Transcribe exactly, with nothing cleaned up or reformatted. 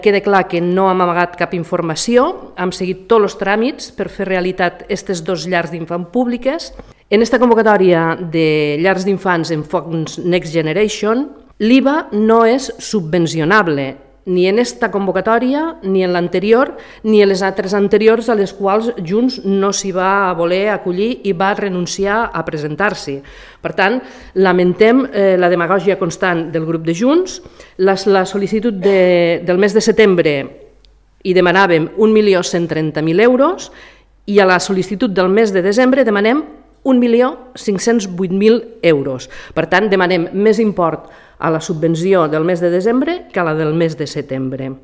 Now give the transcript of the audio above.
Queda clar que no hem amagat cap informació, hem seguit tots els tràmits per fer realitat aquestes dues llars d'infants públiques. En aquesta convocatòria de llars d'infants en fons Next Generation, l'I V A no és subvencionable, ni en aquesta convocatòria, ni en l'anterior, ni en les altres anteriors a les quals Junts no s'hi va voler acollir i va renunciar a presentar-s'hi. Per tant, lamentem eh, la demagògia constant del grup de Junts. La, la sol·licitud de, del mes de setembre hi demanàvem un milió cent trenta mil euros i a la sol·licitud del mes de desembre demanem un milió cinc-cents vuit mil euros. Per tant, demanem més import a la subvenció del mes de desembre que a la del mes de setembre.